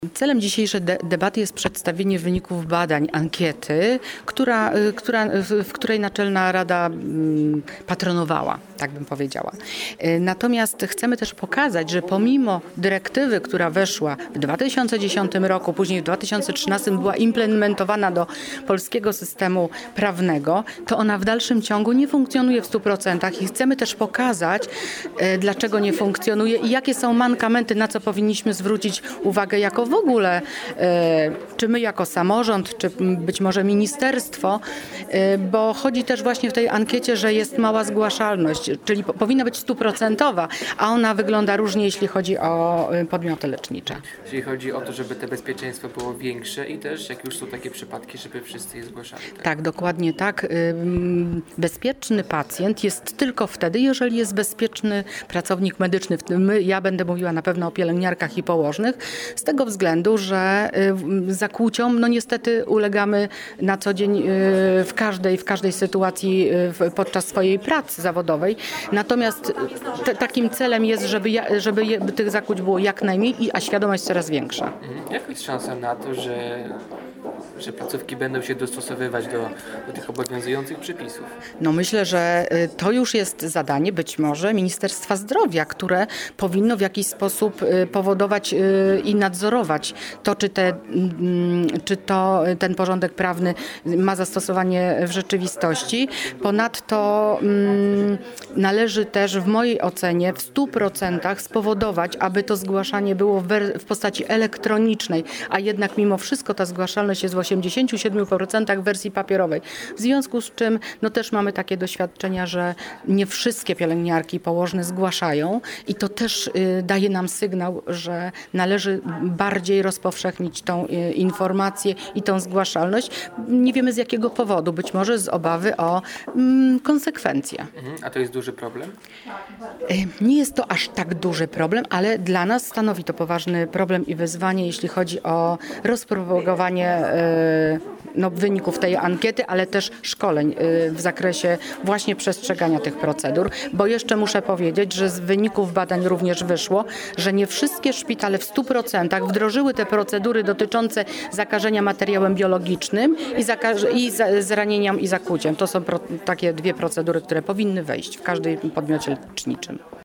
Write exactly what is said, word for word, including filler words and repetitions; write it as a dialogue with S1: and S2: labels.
S1: Celem dzisiejszej de- debaty jest przedstawienie wyników badań ankiety, która, y, która, w, w której Naczelna Rada mm, patronowała, tak bym powiedziała. Y, Natomiast chcemy też pokazać, że pomimo dyrektywy, która weszła w dwa tysiące dziesiątym roku, później w dwa tysiące trzynastym była implementowana do polskiego systemu prawnego, to ona w dalszym ciągu nie funkcjonuje w stu procentach i chcemy też pokazać, y, dlaczego nie funkcjonuje i jakie są mankamenty, na co powinniśmy zwrócić uwagę jako w ogóle, e, czy my jako samorząd, czy być może ministerstwo, e, bo chodzi też właśnie w tej ankiecie, że jest mała zgłaszalność, czyli po, powinna być stuprocentowa, a ona wygląda różnie, jeśli chodzi o e, podmioty lecznicze.
S2: Czyli chodzi o to, żeby to bezpieczeństwo było większe i też, jak już są takie przypadki, żeby wszyscy je zgłaszali. Tak,
S1: Tak, dokładnie tak. Ym, Bezpieczny pacjent jest tylko wtedy, jeżeli jest bezpieczny pracownik medyczny. W tym my, ja będę mówiła na pewno o pielęgniarkach i położnych, z tego względu, że y, zakłóciom, no niestety ulegamy na co dzień y, w każdej, w każdej sytuacji y, w, podczas swojej pracy zawodowej. Natomiast te, takim celem jest, żeby, ja, żeby je, tych zakłuć było jak najmniej, i- a świadomość coraz większa.
S2: Mhm. Jaka jest szansa na to, że, że placówki będą się dostosowywać do, do tych obowiązujących przepisów?
S1: No myślę, że y, to już jest zadanie być może Ministerstwa Zdrowia, które powinno w jakiś sposób y, powodować y, i nadzorować to, czy, te, mm, czy to ten porządek prawny ma zastosowanie w rzeczywistości. Ponadto mm, należy też w mojej ocenie w stu procentach spowodować, aby to zgłaszanie było w, wer- w postaci elektronicznej, a jednak mimo wszystko ta zgłaszalność jest w osiemdziesięciu siedmiu procentach w wersji papierowej. W związku z czym no też mamy takie doświadczenia, że nie wszystkie pielęgniarki i położne zgłaszają i to też y, daje nam sygnał, że należy bardziej rozpowszechnić tą y, informację i tą zgłaszalność. Nie wiemy z jakiego powodu, być może z obawy o mm, konsekwencje.
S2: Mhm. A to jest duży problem?
S1: Y, Nie jest to aż tak duży problem, ale dla nas stanowi to poważny problem i wyzwanie, jeśli chodzi o rozpropagowanie y, no, wyników tej ankiety, ale też szkoleń y, w zakresie właśnie przestrzegania tych procedur, bo jeszcze muszę powiedzieć, że z wyników badań również wyszło, że nie wszystkie szpitale w stu procentach wdrożyły te procedury dotyczące zakażenia materiałem biologicznym i, zakaż- i za- zranieniem i zakłuciem. To są pro- takie dwie procedury, które powinny wejść w każdym podmiocie leczniczym.